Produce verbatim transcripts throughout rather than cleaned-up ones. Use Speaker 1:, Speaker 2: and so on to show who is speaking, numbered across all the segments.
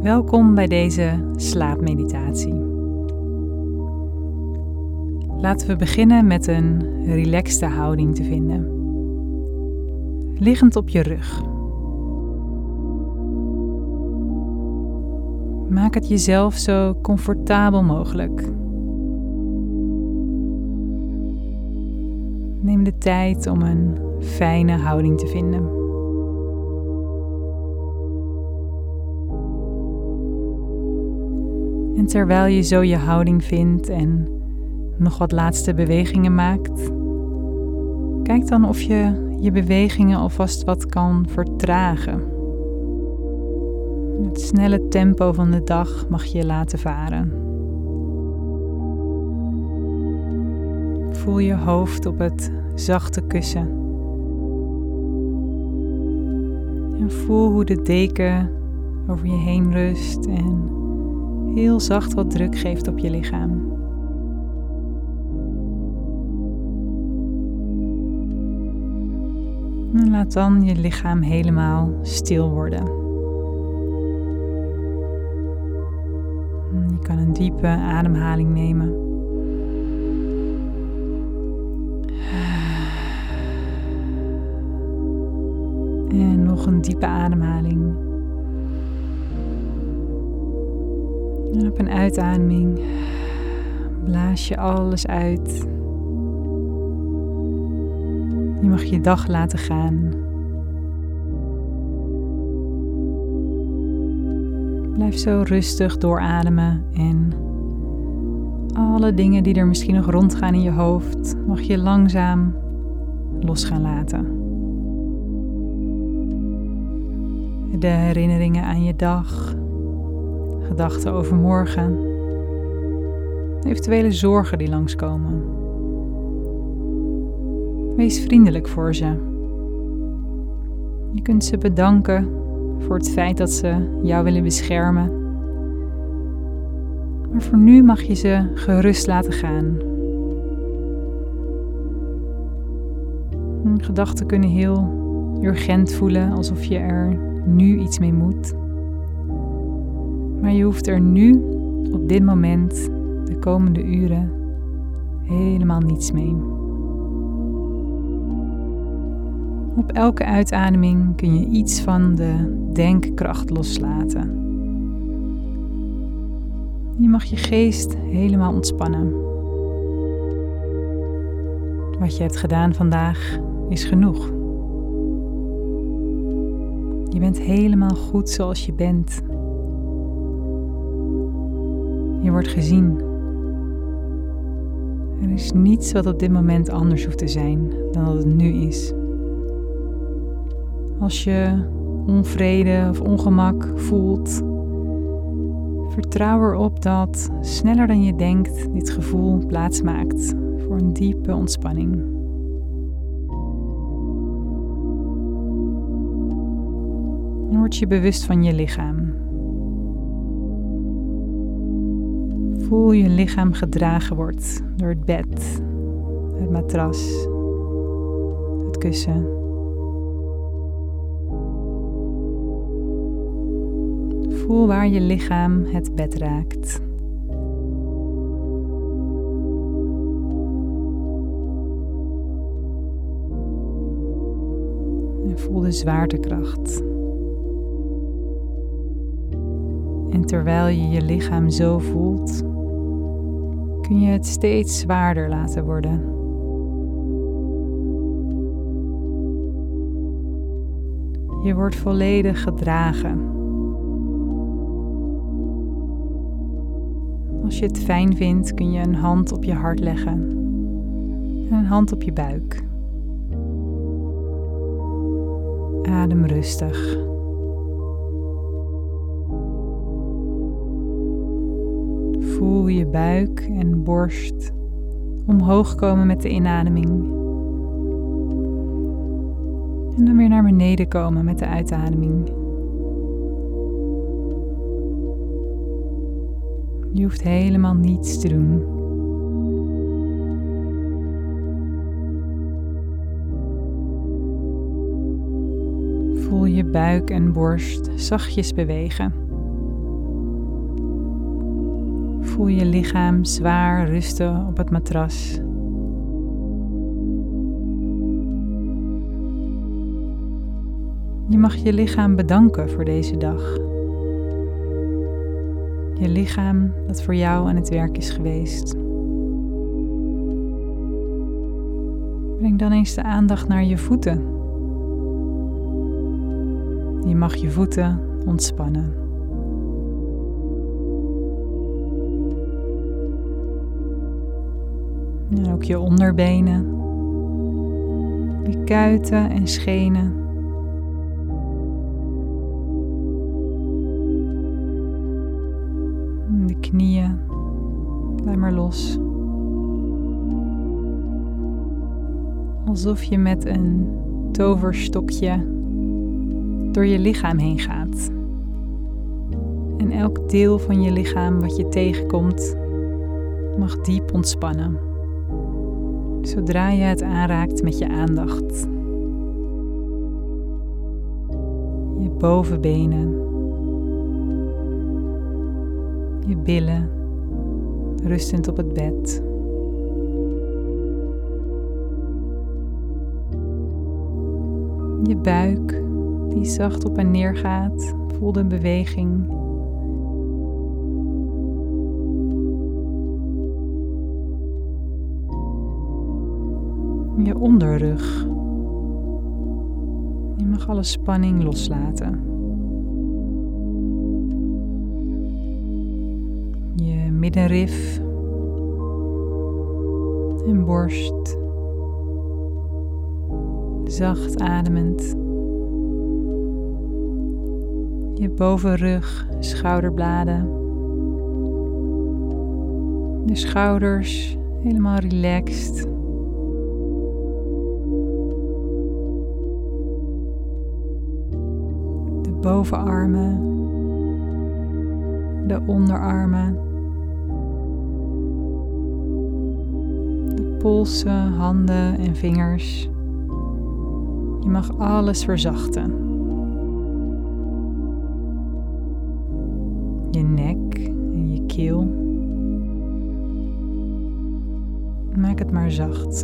Speaker 1: Welkom bij deze slaapmeditatie. Laten we beginnen met een relaxte houding te vinden. Liggend op je rug. Maak het jezelf zo comfortabel mogelijk. Neem de tijd om een fijne houding te vinden. En terwijl je zo je houding vindt en nog wat laatste bewegingen maakt, kijk dan of je je bewegingen alvast wat kan vertragen. Het snelle tempo van de dag mag je laten varen. Voel je hoofd op het zachte kussen. En voel hoe de deken over je heen rust en heel zacht wat druk geeft op je lichaam. En laat dan je lichaam helemaal stil worden. Je kan een diepe ademhaling nemen. En nog een diepe ademhaling. En op een uitademing blaas je alles uit. Je mag je dag laten gaan. Blijf zo rustig doorademen en alle dingen die er misschien nog rondgaan in je hoofd mag je langzaam los gaan laten. De herinneringen aan je dag, gedachten over morgen, eventuele zorgen die langskomen. Wees vriendelijk voor ze. Je kunt ze bedanken voor het feit dat ze jou willen beschermen. Maar voor nu mag je ze gerust laten gaan. Gedachten kunnen heel urgent voelen, alsof je er nu iets mee moet. Maar je hoeft er nu, op dit moment, de komende uren, helemaal niets mee. Op elke uitademing kun je iets van de denkkracht loslaten. Je mag je geest helemaal ontspannen. Wat je hebt gedaan vandaag is genoeg. Je bent helemaal goed zoals je bent. Je wordt gezien. Er is niets wat op dit moment anders hoeft te zijn dan dat het nu is. Als je onvrede of ongemak voelt, vertrouw erop dat sneller dan je denkt dit gevoel plaatsmaakt voor een diepe ontspanning. Dan word je bewust van je lichaam. Voel je lichaam gedragen wordt door het bed, het matras, het kussen. Voel waar je lichaam het bed raakt. En voel de zwaartekracht. En terwijl je je lichaam zo voelt, kun je het steeds zwaarder laten worden. Je wordt volledig gedragen. Als je het fijn vindt, kun je een hand op je hart leggen en een hand op je buik. Adem rustig. Voel je buik en borst omhoog komen met de inademing. En dan weer naar beneden komen met de uitademing. Je hoeft helemaal niets te doen. Voel je buik en borst zachtjes bewegen. Voel je lichaam zwaar rusten op het matras. Je mag je lichaam bedanken voor deze dag. Je lichaam dat voor jou aan het werk is geweest. Breng dan eens de aandacht naar je voeten. Je mag je voeten ontspannen. En ook je onderbenen, je kuiten en schenen. De knieën, laat maar los. Alsof je met een toverstokje door je lichaam heen gaat. En elk deel van je lichaam wat je tegenkomt, mag diep ontspannen. Zodra je het aanraakt met je aandacht. Je bovenbenen. Je billen, rustend op het bed. Je buik, die zacht op en neer gaat, voel de beweging. Je onderrug. Je mag alle spanning loslaten. Je middenrif en borst. Zacht ademend. Je bovenrug, schouderbladen. De schouders helemaal relaxed. De bovenarmen. De onderarmen. De polsen, handen en vingers. Je mag alles verzachten. Je nek en je keel. Maak het maar zacht.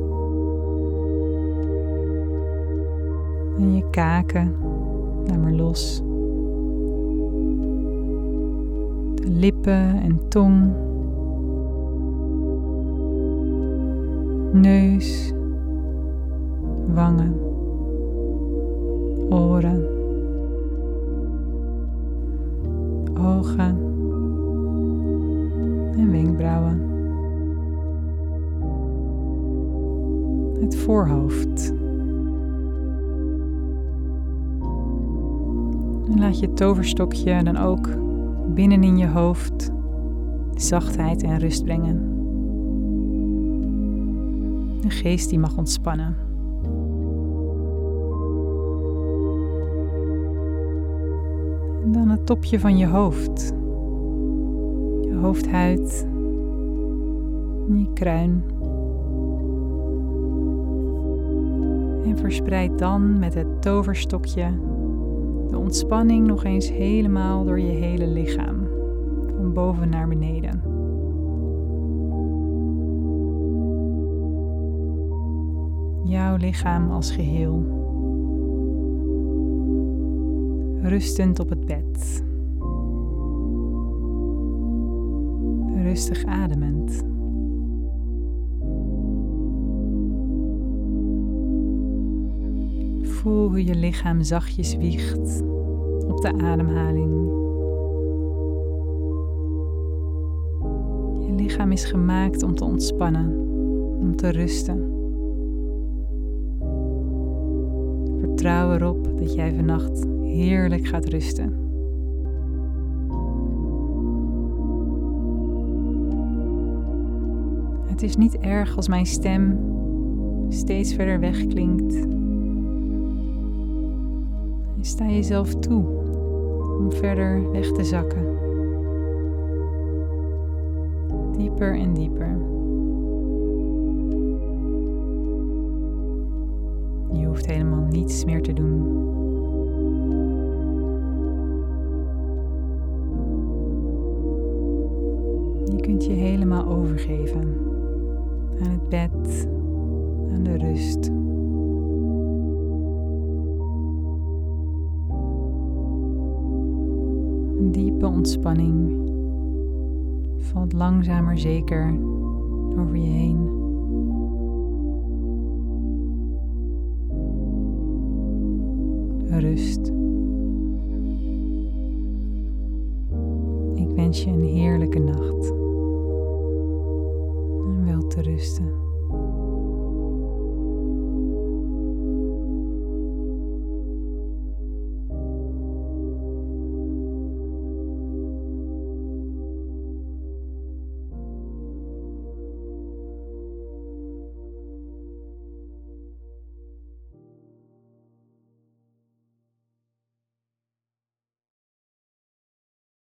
Speaker 1: En je kaken, laat maar los. De lippen en tong. Neus. Wangen. Oren. Ogen. En wenkbrauwen. Het voorhoofd. En laat je toverstokje dan ook binnen in je hoofd zachtheid en rust brengen. De geest die mag ontspannen. En dan het topje van je hoofd. Je hoofdhuid. En je kruin. En verspreid dan met het toverstokje de ontspanning nog eens helemaal door je hele lichaam. Van boven naar beneden. Jouw lichaam als geheel. Rustend op het bed. Rustig ademend. Voel hoe je lichaam zachtjes wiegt op de ademhaling. Je lichaam is gemaakt om te ontspannen, om te rusten. Vertrouw erop dat jij vannacht heerlijk gaat rusten. Het is niet erg als mijn stem steeds verder weg klinkt. En sta jezelf toe om verder weg te zakken. Dieper en dieper. Je hoeft helemaal niets meer te doen. overgeven aan het bed, aan de rust. Een diepe ontspanning valt langzaam maar zeker over je heen. Rust. Ik wens je een heerlijke nacht. En wel te rusten.